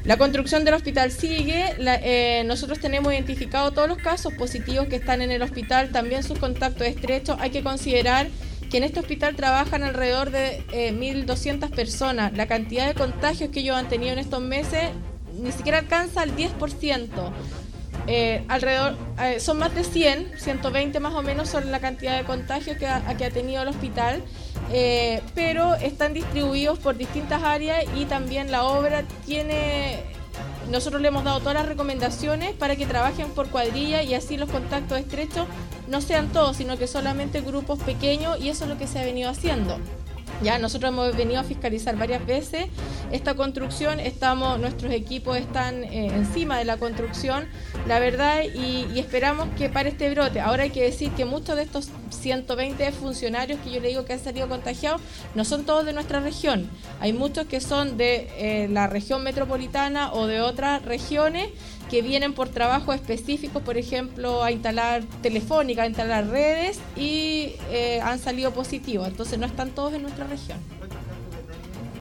La construcción del hospital sigue, nosotros tenemos identificado todos los casos positivos que están en el hospital, también sus contactos estrechos. Hay que considerar que en este hospital trabajan alrededor de 1.200 personas. La cantidad de contagios que ellos han tenido en estos meses ni siquiera alcanza al 10%. Son más de 120 más o menos son la cantidad de contagios que ha tenido el hospital, pero están distribuidos por distintas áreas y también la obra nosotros le hemos dado todas las recomendaciones para que trabajen por cuadrilla y así los contactos estrechos no sean todos, sino que solamente grupos pequeños, y eso es lo que se ha venido haciendo. Ya nosotros hemos venido a fiscalizar varias veces esta construcción, nuestros equipos están encima de la construcción, la verdad, y esperamos que pare este brote. Ahora hay que decir que muchos de estos 120 funcionarios que yo le digo que han salido contagiados no son todos de nuestra región. Hay muchos que son de la región metropolitana o de otras regiones que vienen por trabajos específicos, por ejemplo, a instalar telefónica, a instalar redes, y han salido positivos. Entonces no están todos en nuestra región.